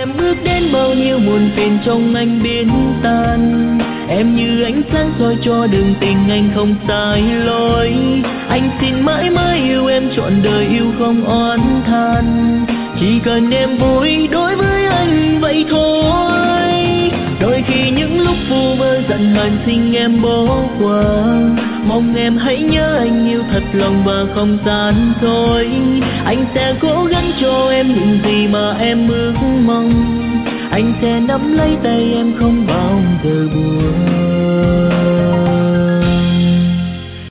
em bước đến bao nhiêu muộn phiền trong anh biến tan. Em như ánh sáng soi cho đường tình anh không sai lối. Anh xin mãi mãi yêu em trọn đời yêu không oán than. Chỉ cần em vui đối với anh vậy thôi. Đôi khi những lúc vu vơ giận hờn xin em bỏ qua. Mong em hãy nhớ anh yêu thật lòng và không gian dối. Anh sẽ cố gắng cho em những gì mà em ước mong. Anh sẽ nắm lấy tay em không bao giờ buồn.